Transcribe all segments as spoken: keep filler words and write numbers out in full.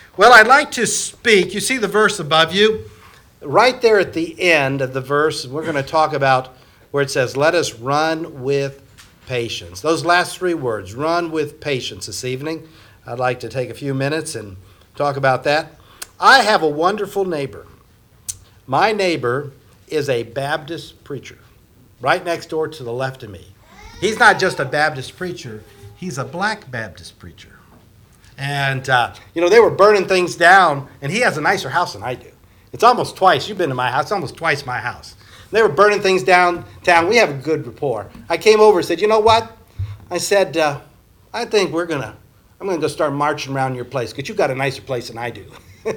Well, I'd like to speak. You see the verse above you? Right there at the end of the verse, we're going to talk about where it says, let us run with patience. Those last three words, run with patience this evening. I'd like to take a few minutes and talk about that. I have a wonderful neighbor. My neighbor is a Baptist preacher, right next door to the left of me. He's not just a Baptist preacher, he's a black Baptist preacher. And, uh, you know, they were burning things down, and he has a nicer house than I do. It's almost twice. You've been to my house. It's almost twice my house. They were burning things downtown. We have a good rapport. I came over and said, you know what? I said, uh, I think we're going to, I'm going to go start marching around your place because you've got a nicer place than I do.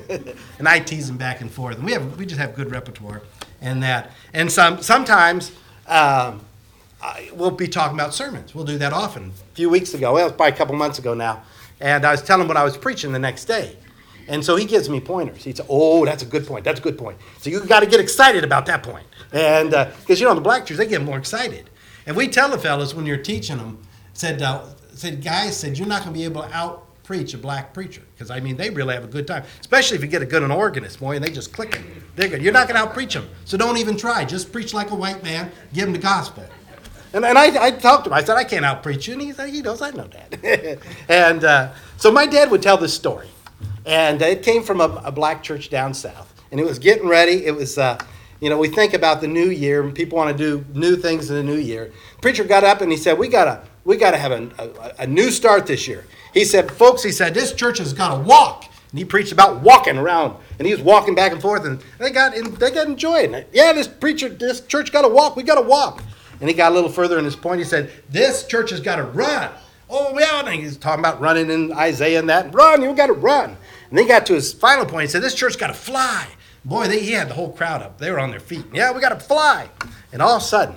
And I tease him back and forth. And we have, we just have good repertoire and that. And some sometimes um, I, we'll be talking about sermons. We'll do that often. A few weeks ago, well, it was probably a couple months ago now. And I was telling him what I was preaching the next day. And so he gives me pointers. He said, oh, that's a good point. That's a good point. So you've got to get excited about that point. And because, uh, you know, the black church, they get more excited. And we tell the fellas when you're teaching them, said, uh, said guys, said, you're not going to be able to out-preach a black preacher. Because, I mean, they really have a good time. Especially if you get a good an organist, boy, and they just click it. They're good. You're not going to out-preach them. So don't even try. Just preach like a white man. Give them the gospel. And, and I, I talked to him. I said, I can't out-preach you. And he said, he knows, I know that. and uh, so my dad would tell this story. And it came from a, a black church down south. And it was getting ready. It was, uh, you know, we think about the new year, and people want to do new things in the new year. The preacher got up and he said, we gotta, we gotta have a, a, a new start this year. He said, folks, he said, this church has got to walk. And he preached about walking around. And he was walking back and forth, and they got, they got enjoying it. Yeah, this preacher, this church got to walk. We got to walk. And he got a little further in his point. He said, this church has got to run. Oh, yeah. And he's talking about running in Isaiah and that. Run, you got to run. And then he got to his final point. He said, this church got to fly. Boy, they, he had the whole crowd up. They were on their feet. Yeah, we got to fly. And all of a sudden,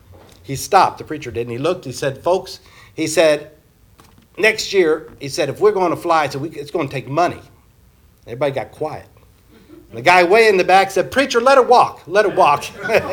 he stopped. The preacher did. And he looked. He said, folks, he said, next year, he said, if we're going to fly, so we, it's going to take money. Everybody got quiet. And the guy way in the back said, preacher, let her walk. Let her walk.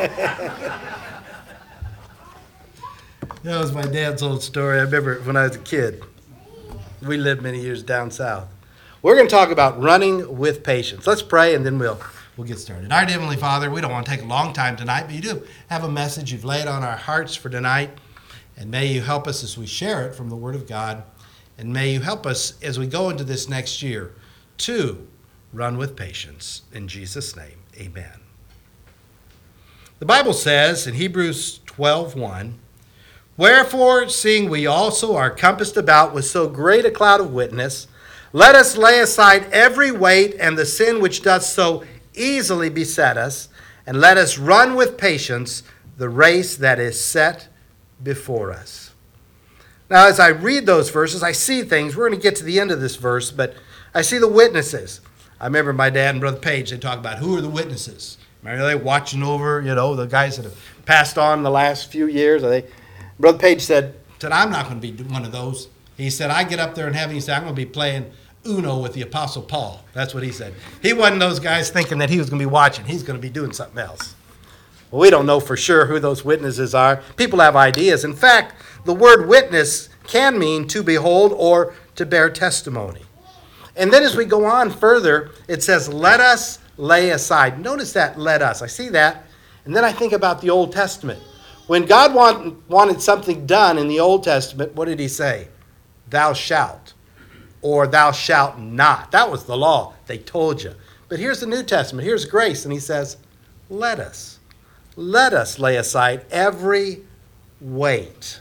That was my dad's old story. I remember when I was a kid. We lived many years down south. We're going to talk about running with patience. Let's pray, and then we'll we'll get started. Our Heavenly Father, we don't want to take a long time tonight, but you do have a message you've laid on our hearts for tonight. And may you help us as we share it from the Word of God. And may you help us as we go into this next year to run with patience. In Jesus' name, amen. The Bible says in Hebrews twelve one, wherefore, seeing we also are compassed about with so great a cloud of witness, let us lay aside every weight and the sin which doth so easily beset us, and let us run with patience the race that is set before us. Now, as I read those verses, I see things. We're going to get to the end of this verse, but I see the witnesses. I remember my dad and Brother Page, they talk about who are the witnesses. Remember they watching over, you know, the guys that have passed on in the last few years. Are they? Brother Page said, said, I'm not going to be one of those. He said, I get up there in heaven, he said, I'm going to be playing Uno with the Apostle Paul. That's what he said. He wasn't those guys thinking that he was going to be watching. He's going to be doing something else. Well, we don't know for sure who those witnesses are. People have ideas. In fact, the word witness can mean to behold or to bear testimony. And then as we go on further, it says, let us lay aside. Notice that, let us. I see that. And then I think about the Old Testament. When God want, wanted something done in the Old Testament, what did he say? Thou shalt, or thou shalt not. That was the law. They told you. But here's the New Testament. Here's grace. And he says, let us. Let us lay aside every weight.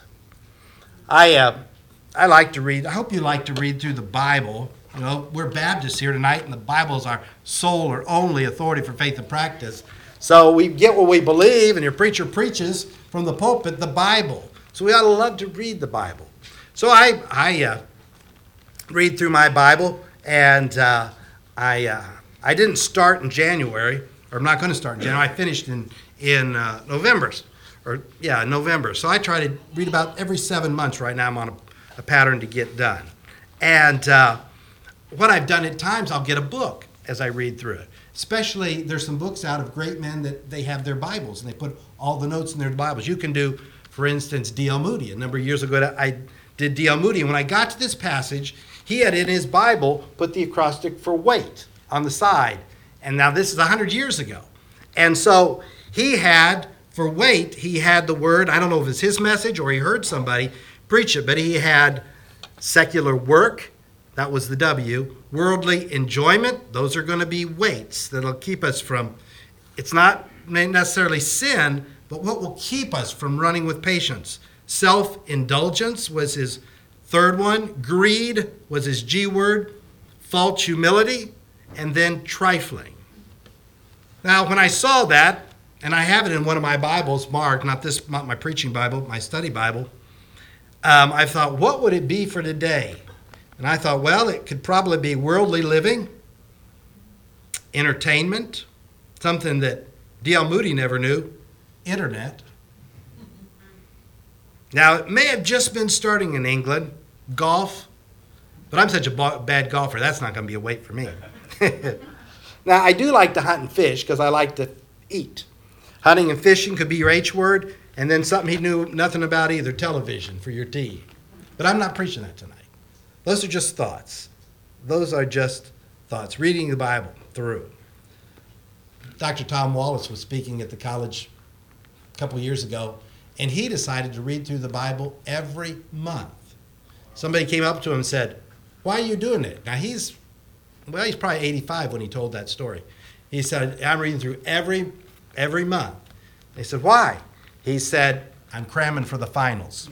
I uh, I like to read. I hope you like to read through the Bible. You know, we're Baptists here tonight, and the Bible is our sole or only authority for faith and practice. So we get what we believe, and your preacher preaches from the pulpit the Bible. So we ought to love to read the Bible. So I I uh, read through my Bible, and uh, I uh, I didn't start in January, or I'm not going to start in January. I finished in in uh, November, or yeah, November. So I try to read about every seven months. Right now, I'm on a, a pattern to get done. And uh, what I've done at times, I'll get a book as I read through it. Especially, there's some books out of great men that they have their Bibles, and they put all the notes in their Bibles. You can do, for instance, D L Moody. A number of years ago, I did D L Moody, and when I got to this passage, he had in his Bible put the acrostic for wait on the side. And now this is one hundred years ago. And so he had, for wait, he had the word, I don't know if it's his message or he heard somebody preach it, but he had secular work, that was the W, worldly enjoyment, those are going to be weights that'll keep us from, it's not necessarily sin, but what will keep us from running with patience. Self-indulgence was his third one. Greed was his G word. False humility. And then trifling. Now, when I saw that, and I have it in one of my Bibles marked, not this, not my preaching Bible, my study Bible, um, I thought, what would it be for today? And I thought, well, it could probably be worldly living, entertainment, something that D L Moody never knew, internet. Now, it may have just been starting in England, golf, but I'm such a bad golfer, that's not going to be a weight for me. Now, I do like to hunt and fish because I like to eat. Hunting and fishing could be your H word, and then something he knew nothing about either, television for your T. But I'm not preaching that tonight. Those are just thoughts. Those are just thoughts, reading the Bible through. Doctor Tom Wallace was speaking at the college a couple years ago, and he decided to read through the Bible every month. Somebody came up to him and said, why are you doing it? Now, he's, well, he's probably eighty-five when he told that story. He said, I'm reading through every, every month. They said, why? He said, I'm cramming for the finals.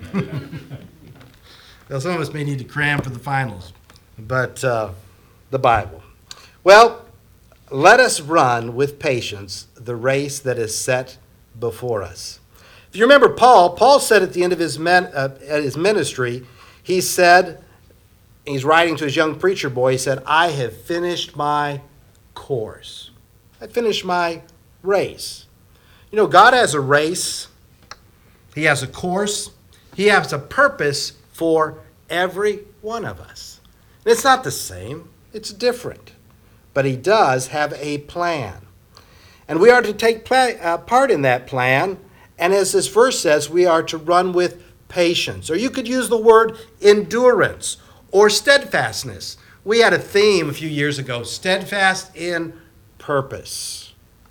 Well, some of us may need to cram for the finals, but uh, the Bible. Well, let us run with patience the race that is set before us. If you remember Paul, Paul said at the end of his, men, uh, his ministry, he said, he's writing to his young preacher boy, he said, I have finished my course. I finished my race. You know, God has a race. He has a course. He has a purpose for every one of us. And it's not the same. It's different. But he does have a plan. And we are to take play, uh, part in that plan. And as this verse says, we are to run with patience. Or you could use the word endurance or steadfastness. We had a theme a few years ago, steadfast in purpose.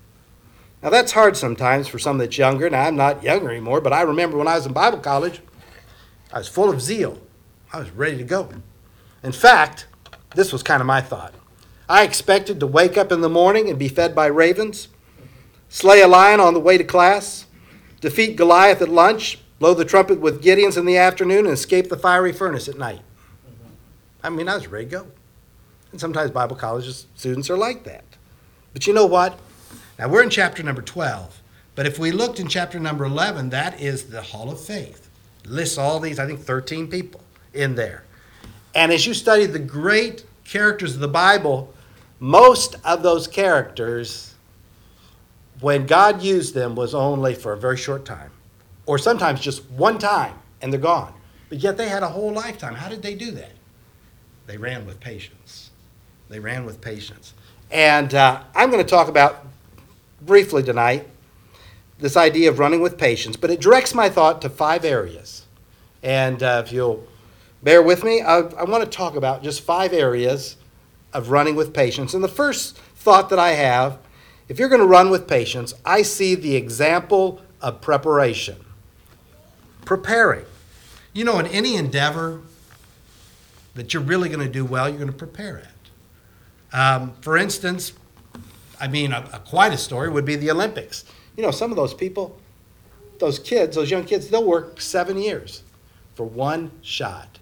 Now that's hard sometimes for some that's younger. Now I'm not younger anymore, but I remember when I was in Bible college, I was full of zeal. I was ready to go. In fact, this was kind of my thought. I expected to wake up in the morning and be fed by ravens, slay a lion on the way to class, defeat Goliath at lunch, blow the trumpet with Gideons in the afternoon, and escape the fiery furnace at night. I mean, I was ready to go. And sometimes Bible college students are like that. But you know what? Now, we're in chapter number twelve. But if we looked in chapter number eleven, that is the Hall of Faith. It lists all these, I think, thirteen people in there. And as you study the great characters of the Bible, most of those characters, when God used them, was only for a very short time. Or sometimes just one time, and they're gone. But yet they had a whole lifetime. How did they do that? They ran with patience. They ran with patience. And uh, I'm going to talk about, briefly tonight, this idea of running with patience. But it directs my thought to five areas. And uh, if you'll bear with me, I, I want to talk about just five areas of running with patience. And the first thought that I have, if you're going to run with patience, I see the example of preparation. Preparing. You know, in any endeavor that you're really going to do well, you're going to prepare it. Um, for instance, I mean, a, a quite a story would be the Olympics. You know, some of those people, those kids, those young kids, they'll work seven years for one shot.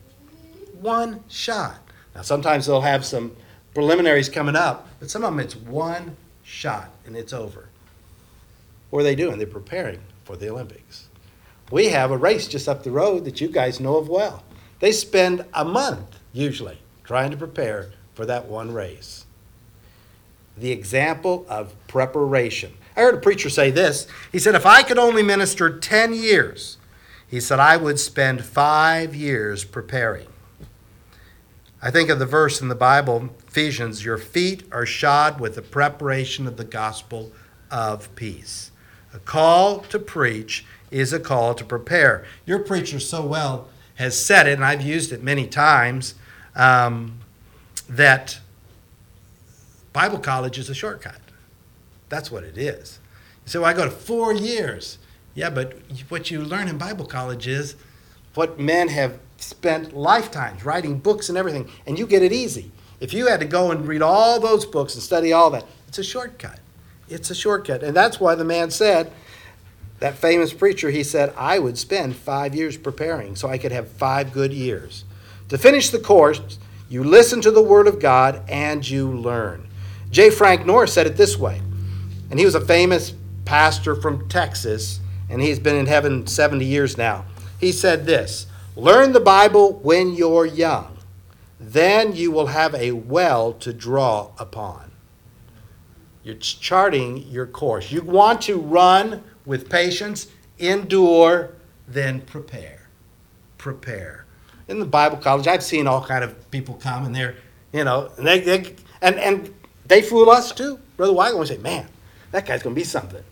One shot. Now, sometimes they'll have some preliminaries coming up, but some of them it's one shot and it's over. What are they doing? They're preparing for the Olympics. We have a race just up the road that you guys know of well. They spend a month, usually, trying to prepare for that one race. The example of preparation. I heard a preacher say this. He said, if I could only minister ten years, he said, I would spend five years preparing. I think of the verse in the Bible, Ephesians, your feet are shod with the preparation of the gospel of peace. A call to preach is a call to prepare. Your preacher so well has said it, and I've used it many times. um, that Bible college is a shortcut. That's what it is. You say, well, I go to four years. Yeah, but what you learn in Bible college is what men have spent lifetimes writing books and everything, and you get it easy. If you had to go and read all those books and study all that, it's a shortcut. It's a shortcut. And that's why the man said, that famous preacher, he said, I would spend five years preparing so I could have five good years. To finish the course, you listen to the Word of God and you learn. J. Frank Norris said it this way, and he was a famous pastor from Texas, and he's been in heaven seventy years now. He said this, learn the Bible when you're young. Then you will have a well to draw upon. You're charting your course. You want to run with patience, endure, then prepare. Prepare. In the Bible college, I've seen all kind of people come, and they're, you know, and they, they and and they fool us too. Brother Weigel will say, man, that guy's going to be something.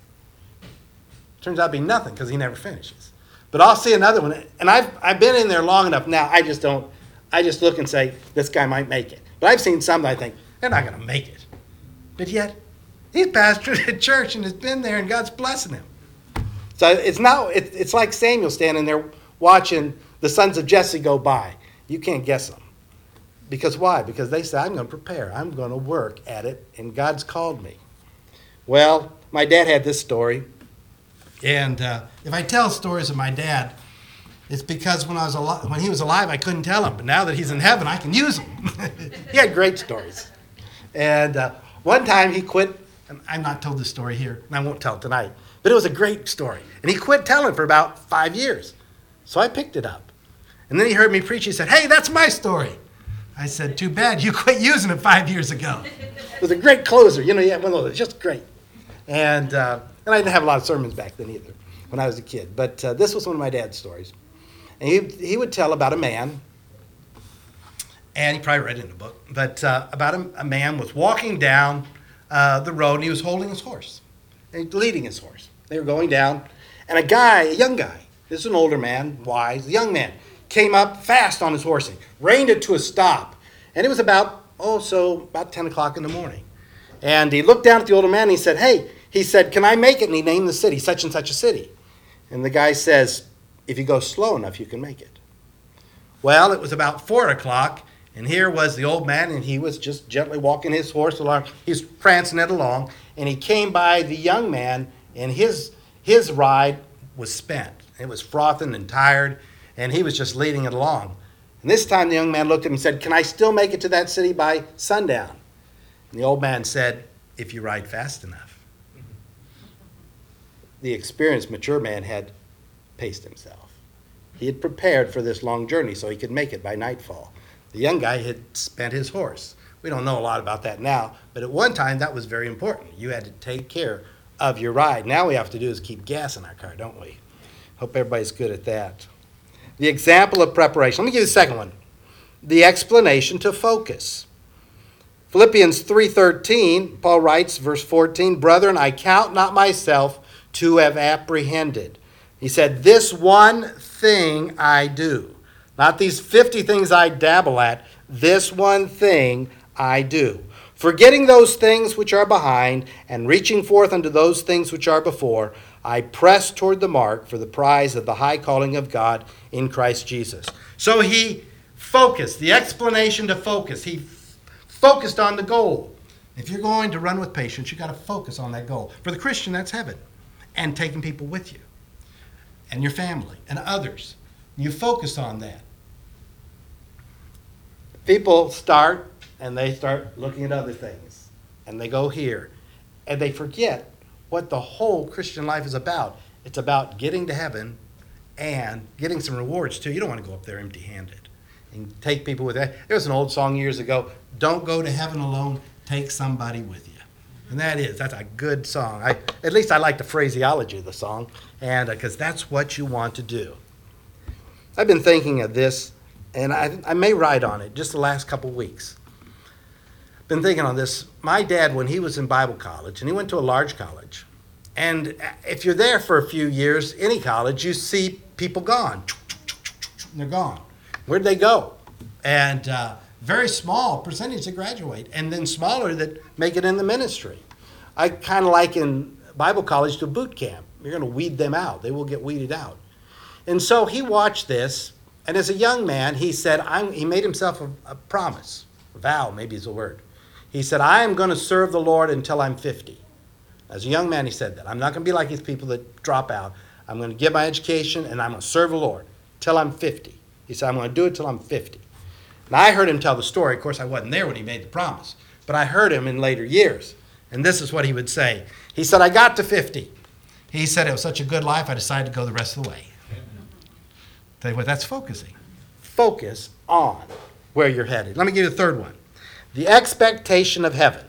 Turns out to be nothing because he never finishes. But I'll see another one, and I've I've been in there long enough now. I just don't. I just look and say, this guy might make it. But I've seen some that I think, they're not going to make it. But yet, he's pastored a church and has been there, and God's blessing him. So it's not. It, it's like Samuel standing there watching the sons of Jesse go by. You can't guess them. Because why? Because they say, I'm going to prepare. I'm going to work at it, and God's called me. Well, my dad had this story. And uh, if I tell stories of my dad, it's because when I was al- when he was alive, I couldn't tell them. But now that he's in heaven, I can use them. He had great stories. And uh, one time he quit, and I'm not told this story here, and I won't tell it tonight, but it was a great story. And he quit telling for about five years. So I picked it up. And then he heard me preach. He said, hey, that's my story. I said, too bad. You quit using it five years ago. It was a great closer. You know, yeah, one of those, just great. And, uh, and I didn't have a lot of sermons back then either when I was a kid. But uh, this was one of my dad's stories. And he, he would tell about a man, and he probably read it in a book, but uh, about a, a man was walking down uh, the road, and he was holding his horse, and leading his horse. They were going down, and a guy, a young guy, this is an older man, wise, a young man, came up fast on his horse and reined it to a stop. And it was about, oh, so about ten o'clock in the morning. And he looked down at the older man, and he said, hey, he said, can I make it? And he named the city, such and such a city. And the guy says, if you go slow enough, you can make it. Well, it was about four o'clock, and here was the old man, and he was just gently walking his horse along. He was prancing it along, and he came by the young man, and his his ride was spent. It was frothing and tired, and he was just leading it along. And this time the young man looked at him and said, can I still make it to that city by sundown? And the old man said, if you ride fast enough. The experienced, mature man had paced himself. He had prepared for this long journey so he could make it by nightfall. The young guy had spent his horse. We don't know a lot about that now, but at one time that was very important. You had to take care of your ride. Now all we have to do is keep gas in our car, don't we? Hope everybody's good at that. The example of preparation. Let me give you the second one. The explanation to focus. Philippians three thirteen, Paul writes, verse fourteen, brethren, I count not myself to have apprehended. He said, this one thing I do. Not these fifty things I dabble at. This one thing I do. Forgetting those things which are behind and reaching forth unto those things which are before, I press toward the mark for the prize of the high calling of God in Christ Jesus. So he focused, the explanation to focus. He f- focused on the goal. If you're going to run with patience, you've got to focus on that goal. For the Christian, that's heaven. And taking people with you. And your family. And others. You focus on that. People start, and they start looking at other things. And they go here. And they forget what the whole Christian life is about. It's about getting to heaven and getting some rewards, too. You don't want to go up there empty-handed. And take people with that. There was an old song years ago, don't go to heaven alone, take somebody with you. And that is, that's a good song. I, at least I like the phraseology of the song, and because uh, that's what you want to do. I've been thinking of this, and I, I may write on it just the last couple weeks. Been thinking on this. My dad, when he was in Bible college, and he went to a large college, and if you're there for a few years, any college, you see people gone. They're gone. Where'd they go? And uh, Very small percentage that graduate, and then smaller that make it in the ministry. I kind of liken Bible college to boot camp. You're going to weed them out. They will get weeded out. And so he watched this, and as a young man, he said, I'm, he made himself a, a promise, a vow, maybe is a word. He said, I am going to serve the Lord until I'm fifty. As a young man, he said that. I'm not going to be like these people that drop out. I'm going to get my education, and I'm going to serve the Lord till I'm fifty. He said, I'm going to do it till I'm fifty. And I heard him tell the story. Of course, I wasn't there when he made the promise, but I heard him in later years. And this is what he would say. He said, I got to fifty. He said, it was such a good life, I decided to go the rest of the way. Tell you what, that's focusing. Focus on where you're headed. Let me give you the third one. The expectation of heaven.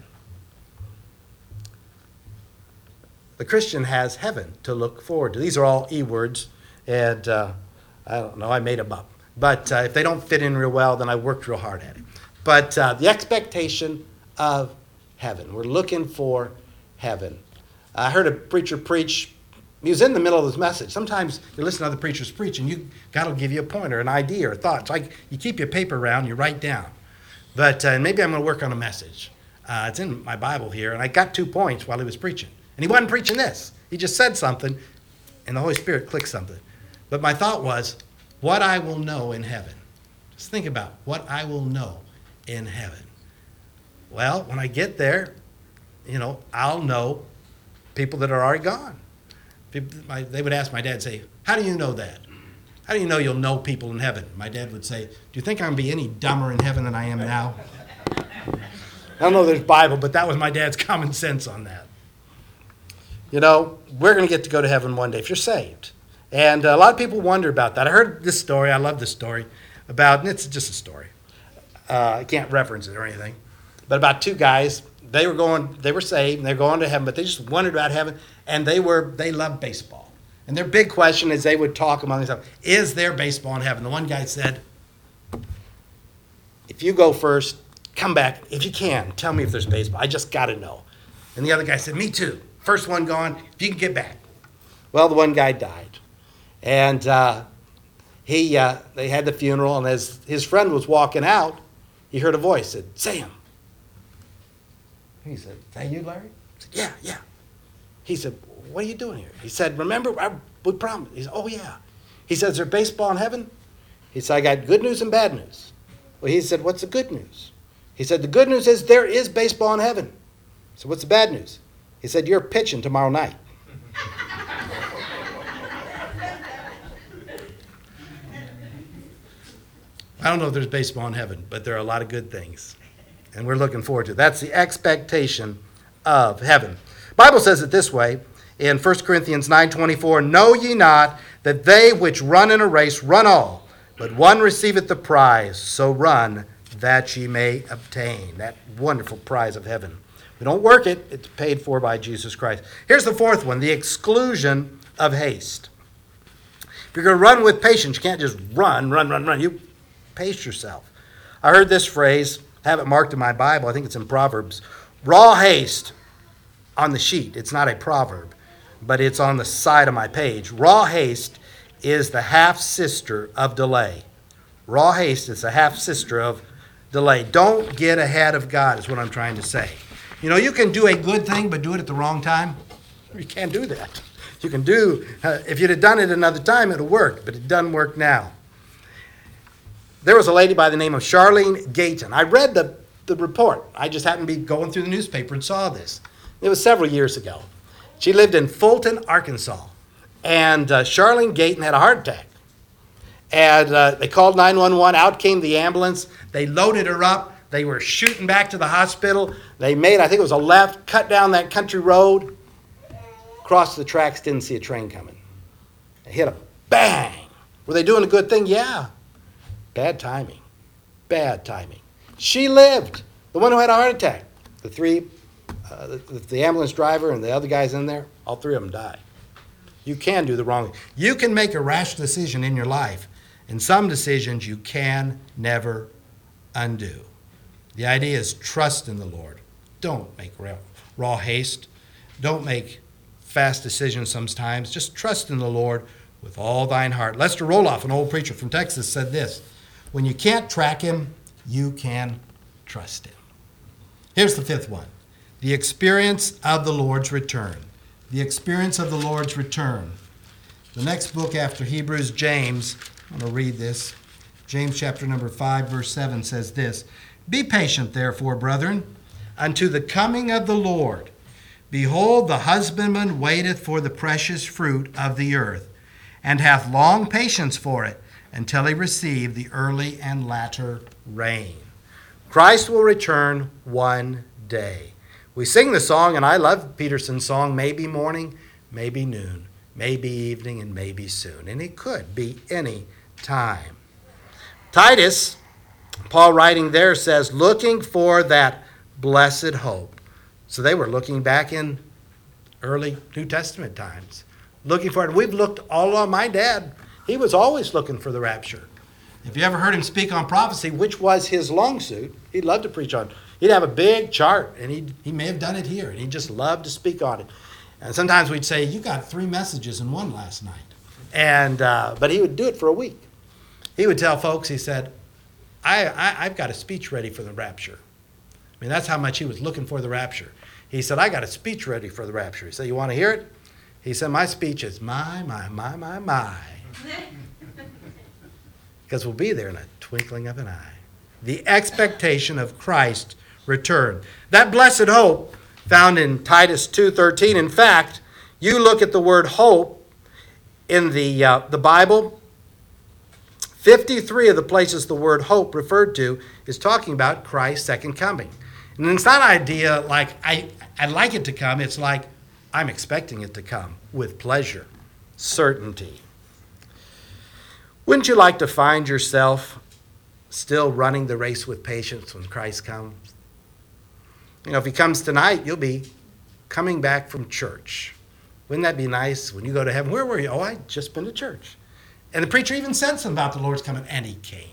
The Christian has heaven to look forward to. These are all E words, and uh, I don't know, I made them up. But uh, if they don't fit in real well, then I worked real hard at it. But uh, the expectation of heaven. We're looking for heaven. I heard a preacher preach. He was in the middle of his message. Sometimes you listen to other preachers preach, and you God will give you a pointer, an idea, or thought. So like you keep your paper around, you write down. But uh, maybe I'm going to work on a message. Uh, it's in my Bible here, and I got two points while he was preaching. And he wasn't preaching this. He just said something, and the Holy Spirit clicked something. But my thought was, what I will know in heaven. Just think about what I will know in heaven. Well, when I get there, you know, I'll know people that are already gone. People, my, they would ask my dad, say, how do you know that? How do you know you'll know people in heaven? My dad would say, do you think I'm going to be any dumber in heaven than I am now? I don't know if there's Bible, but that was my dad's common sense on that. You know, we're going to get to go to heaven one day if you're saved. And a lot of people wonder about that. I heard this story. I love this story about, and it's just a story. Uh, I can't reference it or anything. But about two guys, they were going, they were saved, and they're going to heaven, but they just wondered about heaven, and they were, they loved baseball. And their big question is they would talk among themselves, is there baseball in heaven? The one guy said, if you go first, come back. If you can, tell me if there's baseball. I just got to know. And the other guy said, me too. First one gone, if you can get back. Well, the one guy died. And uh, he, uh, they had the funeral, and as his friend was walking out, he heard a voice, said, Sam. He said, is that you, Larry? He said, yeah, yeah. He said, what are you doing here? He said, remember, I, we promised. He said, oh, yeah. He said, is there baseball in heaven? He said, I got good news and bad news. Well, he said, what's the good news? He said, the good news is there is baseball in heaven. So what's the bad news? He said, you're pitching tomorrow night. I don't know if there's baseball in heaven, but there are a lot of good things. And we're looking forward to it. That's the expectation of heaven. The Bible says it this way in First Corinthians nine twenty-four, know ye not that they which run in a race run all, but one receiveth the prize, so run that ye may obtain. That wonderful prize of heaven. We don't work it, it's paid for by Jesus Christ. Here's the fourth one, the exclusion of haste. If you're going to run with patience, you can't just run, run, run, run. You pace yourself. I heard this phrase, I have it marked in my Bible, I think it's in Proverbs, raw haste on the sheet. It's not a proverb, but it's on the side of my page. Raw haste is the half-sister of delay. Raw haste is the half-sister of delay. Don't get ahead of God is what I'm trying to say. You know, you can do a good thing, but do it at the wrong time. You can't do that. You can do, uh, if you'd have done it another time, it would have worked, but it doesn't work now. There was a lady by the name of Charlene Gayton. I read the, the report. I just happened to be going through the newspaper and saw this. It was several years ago. She lived in Fulton, Arkansas. And uh, Charlene Gayton had a heart attack. And uh, they called nine one one. Out came the ambulance. They loaded her up. They were shooting back to the hospital. They made, I think it was a left, cut down that country road, crossed the tracks, didn't see a train coming. They hit a bang. Were they doing a good thing? Yeah. Bad timing. Bad timing. She lived. The one who had a heart attack. The three, uh, the, the ambulance driver and the other guys in there, all three of them died. You can do the wrong thing. You can make a rash decision in your life, and some decisions you can never undo. The idea is trust in the Lord. Don't make raw, raw haste. Don't make fast decisions sometimes. Just trust in the Lord with all thine heart. Lester Roloff, an old preacher from Texas, said this, when you can't track him, you can trust him. Here's the fifth one. The experience of the Lord's return. The experience of the Lord's return. The next book after Hebrews, James, I'm going to read this. James chapter number five, verse seven says this, Be patient, therefore, brethren, unto the coming of the Lord. Behold, the husbandman waiteth for the precious fruit of the earth, and hath long patience for it, until he receive the early and latter rain. Christ will return one day. We sing the song, and I love Peterson's song, maybe morning, maybe noon, maybe evening, and maybe soon. And it could be any time. Titus, Paul writing there, says, looking for that blessed hope. So they were looking back in early New Testament times, looking for it. We've looked all on my dad. He was always looking for the rapture. If you ever heard him speak on prophecy, which was his long suit, he'd love to preach on. He'd have a big chart, and he he may have done it here, and he just loved to speak on it. And sometimes we'd say, you got three messages in one last night. And uh, but he would do it for a week. He would tell folks, he said, I, I, I've got a speech ready for the rapture. I mean, that's how much he was looking for the rapture. He said, I got a speech ready for the rapture. He said, you want to hear it? He said, my speech is my, my, my, my, my. Because we'll be there in a twinkling of an eye. The expectation of Christ's return. That blessed hope found in Titus two thirteen. In fact, you look at the word hope in the, uh, the Bible, fifty-three of the places the word hope referred to is talking about Christ's second coming. And it's not an idea like, I, I'd like it to come. It's like, I'm expecting it to come with pleasure, certainty. Wouldn't you like to find yourself still running the race with patience when Christ comes? You know, if he comes tonight, you'll be coming back from church. Wouldn't that be nice when you go to heaven? Where were you? Oh, I just been to church. And the preacher even said something about the Lord's coming, and he came.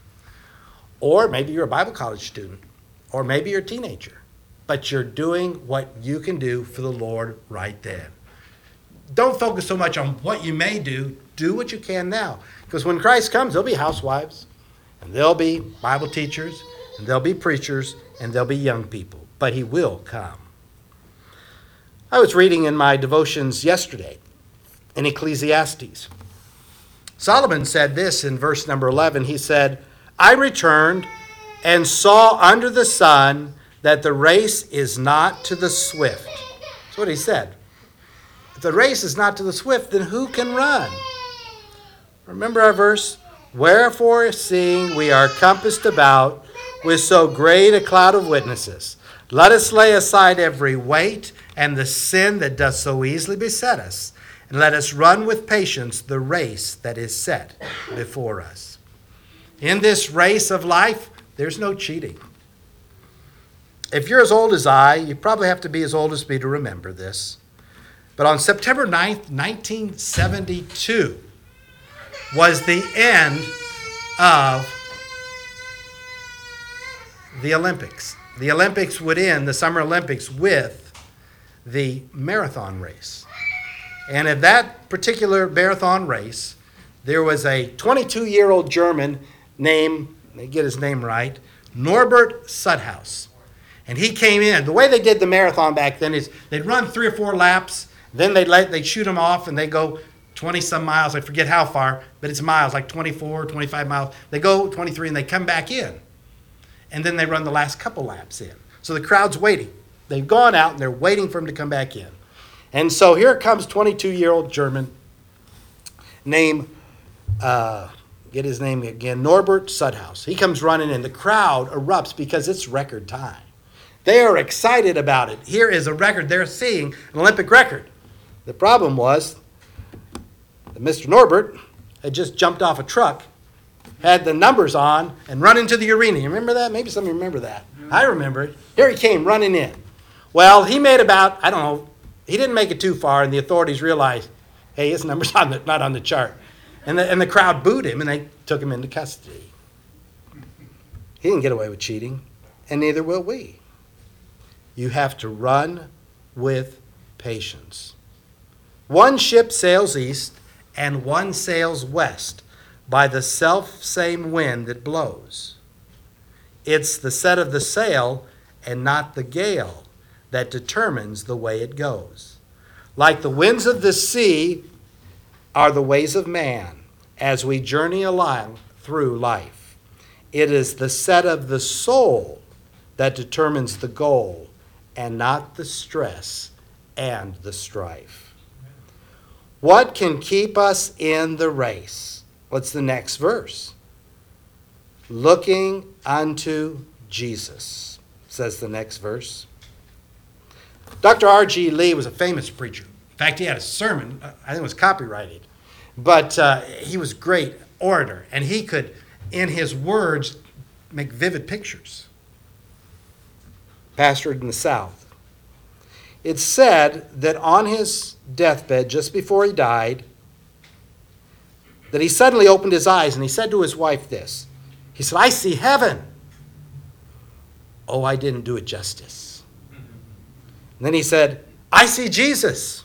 Or maybe you're a Bible college student, or maybe you're a teenager, but you're doing what you can do for the Lord right then. Don't focus so much on what you may do. Do what you can now. Because when Christ comes, there'll be housewives, and there'll be Bible teachers, and there'll be preachers, and there'll be young people. But he will come. I was reading in my devotions yesterday in Ecclesiastes. Solomon said this in verse number eleven. He said, I returned and saw under the sun that the race is not to the swift. That's what he said. If the race is not to the swift, then who can run? Remember our verse? Wherefore, seeing we are compassed about with so great a cloud of witnesses, let us lay aside every weight and the sin that doth so easily beset us, and let us run with patience the race that is set before us. In this race of life, there's no cheating. If you're as old as I, you probably have to be as old as me to remember this. But on September ninth, nineteen seventy-two, was the end of the Olympics. The Olympics would end, the Summer Olympics, with the marathon race. And at that particular marathon race, there was a twenty-two-year-old German named, let me get his name right, Norbert Sudhaus. And he came in. The way they did the marathon back then is they'd run three or four laps, then they'd, let, they'd shoot them off, and they go twenty-some miles. I forget how far, but it's miles, like twenty-four, twenty-five miles. They go twenty-three, and they come back in. And then they run the last couple laps in. So the crowd's waiting. They've gone out, and they're waiting for him to come back in. And so here comes twenty-two-year-old German named, uh, get his name again, Norbert Sudhaus. He comes running in. The crowd erupts because it's record time. They are excited about it. Here is a record. They're seeing an Olympic record. The problem was that Mister Norbert had just jumped off a truck, had the numbers on, and run into the arena. You remember that? Maybe some of you remember that. I remember it. Here he came running in. Well, he made about, I don't know, he didn't make it too far, and the authorities realized, hey, his number's on the, not on the chart. And the, and the crowd booed him, and they took him into custody. He didn't get away with cheating, and neither will we. You have to run with patience. One ship sails east, and one sails west by the self-same wind that blows. It's the set of the sail and not the gale that determines the way it goes. Like the winds of the sea are the ways of man as we journey along through life. It is the set of the soul that determines the goal and not the stress and the strife. What can keep us in the race? What's the next verse? Looking unto Jesus, says the next verse. Doctor R G Lee was a famous preacher. In fact, he had a sermon, I think it was copyrighted, but uh, he was a great orator, and he could, in his words, make vivid pictures. Pastored in the South. It's said that on his deathbed, just before he died, that he suddenly opened his eyes and he said to his wife this. He said, I see heaven. Oh, I didn't do it justice. And then he said, I see Jesus.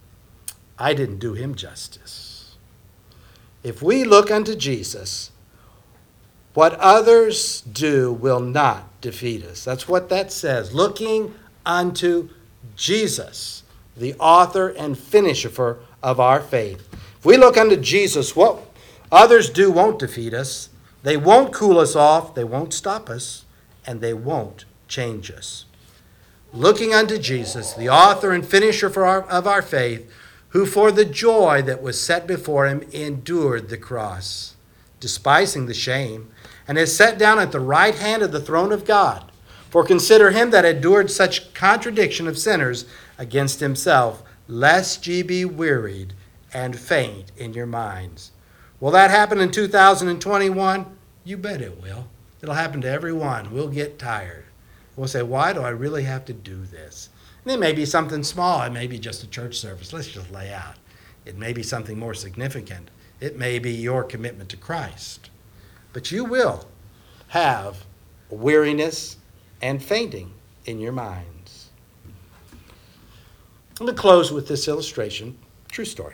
I didn't do him justice. If we look unto Jesus, what others do will not defeat us. That's what that says. Looking unto Jesus, the author and finisher of our faith. If we look unto Jesus, what others do won't defeat us. They won't cool us off. They won't stop us. And they won't change us. Looking unto Jesus, the author and finisher for our, of our faith, who for the joy that was set before him endured the cross, despising the shame, and is set down at the right hand of the throne of God. For consider him that endured such contradiction of sinners against himself, lest ye be wearied and faint in your minds. Will that happen in two thousand twenty-one? You bet it will. It'll happen to everyone. We'll get tired. We'll say, why do I really have to do this? And it may be something small. It may be just a church service. Let's just lay out. It may be something more significant. It may be your commitment to Christ. But you will have weariness and fainting in your minds. I'm going to close with this illustration. True story.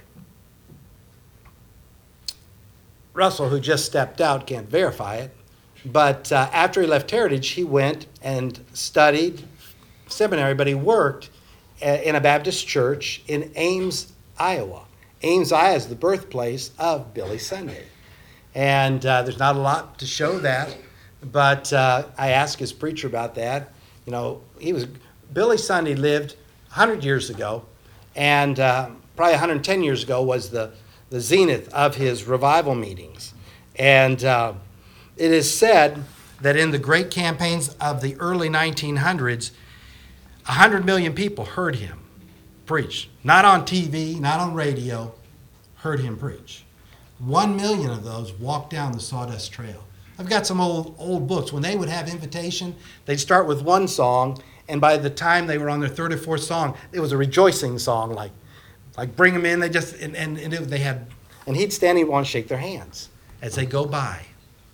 Russell, who just stepped out, can't verify it. But uh, after he left Heritage, he went and studied seminary, but he worked in a Baptist church in Ames, Iowa. Ames, Iowa is the birthplace of Billy Sunday. And uh, there's not a lot to show that, but uh, I asked his preacher about that. You know, he was Billy Sunday lived one hundred years ago, and uh, probably one hundred ten years ago was the, the zenith of his revival meetings. And uh, it is said that in the great campaigns of the early nineteen hundreds, one hundred million people heard him preach. Not on T V, not on radio, heard him preach. One million of those walked down the Sawdust Trail. I've got some old old books. When they would have invitation, they'd start with one song, and by the time they were on their third or fourth song, it was a rejoicing song, like, like bring them in. They just and, and, and it, they had, and he'd stand and want to shake their hands as they go by.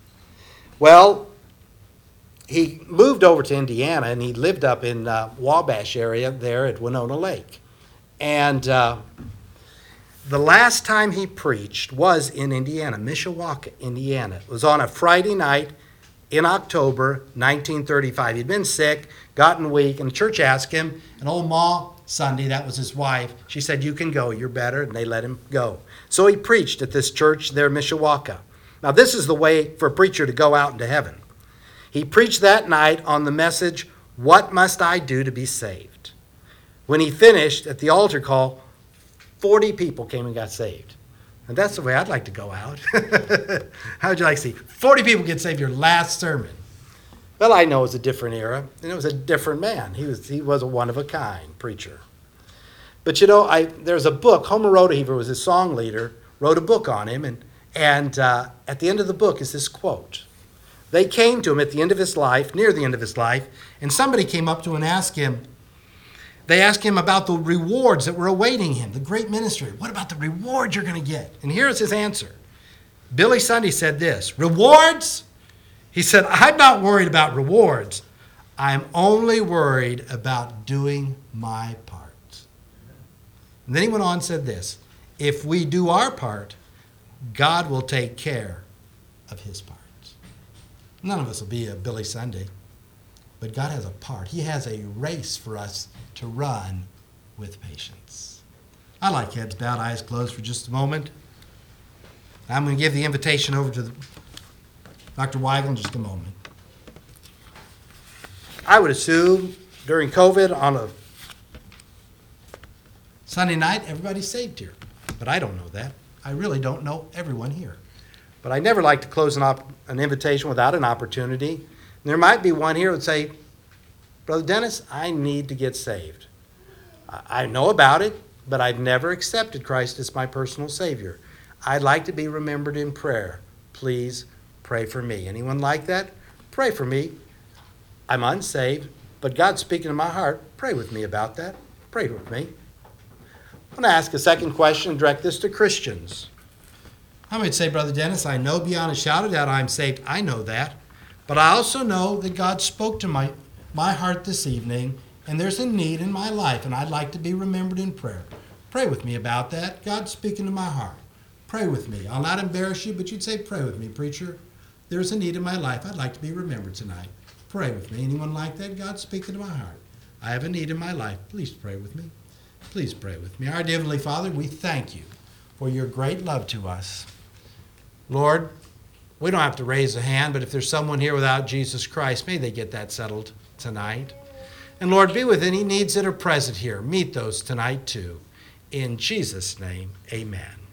Well, he moved over to Indiana, and he lived up in uh, Wabash area there at Winona Lake. And uh, the last time he preached was in Indiana, Mishawaka, Indiana. It was on a Friday night in October nineteen thirty-five. He'd been sick, gotten weak, and the church asked him, and old Ma Sunday, that was his wife, she said, you can go, you're better, and they let him go. So he preached at this church there in Mishawaka. Now, this is the way for a preacher to go out into heaven. He preached that night on the message, What Must I Do to Be Saved? When he finished at the altar call, forty people came and got saved. And that's the way I'd like to go out. How would you like to see forty people get saved your last sermon? Well, I know it was a different era, and it was a different man. He was he was a one-of-a-kind preacher. But, you know, I there's a book. Homer Rodeheaver was his song leader, wrote a book on him, and And uh, at the end of the book is this quote. They came to him at the end of his life, near the end of his life, and somebody came up to him and asked him, they asked him about the rewards that were awaiting him, the great ministry. What about the reward you're going to get? And here's his answer. Billy Sunday said this, rewards? He said, I'm not worried about rewards. I'm only worried about doing my part. And then he went on and said this, if we do our part, God will take care of his part. None of us will be a Billy Sunday. But God has a part. He has a race for us to run with patience. I like heads bowed, eyes closed for just a moment. I'm going to give the invitation over to the, Doctor Weigel in just a moment. I would assume during COVID on a Sunday night, everybody's saved here. But I don't know that. I really don't know everyone here. But I never like to close an, op- an invitation without an opportunity. And there might be one here that would say, Brother Dennis, I need to get saved. I, I know about it, but I've never accepted Christ as my personal Savior. I'd like to be remembered in prayer. Please pray for me. Anyone like that? Pray for me. I'm unsaved, but God's speaking to my heart. Pray with me about that. Pray with me. I'm going to ask a second question and direct this to Christians. I might say, Brother Dennis, I know beyond a shadow of doubt I'm saved. I know that. But I also know that God spoke to my, my heart this evening, and there's a need in my life, and I'd like to be remembered in prayer. Pray with me about that. God's speaking to my heart. Pray with me. I'll not embarrass you, but you'd say, pray with me, preacher. There's a need in my life. I'd like to be remembered tonight. Pray with me. Anyone like that? God's speaking to my heart. I have a need in my life. Please pray with me. Please pray with me. Our dear Heavenly Father, we thank you for your great love to us. Lord, we don't have to raise a hand, but if there's someone here without Jesus Christ, may they get that settled tonight. And Lord, be with any needs that are present here. Meet those tonight too. In Jesus' name, amen.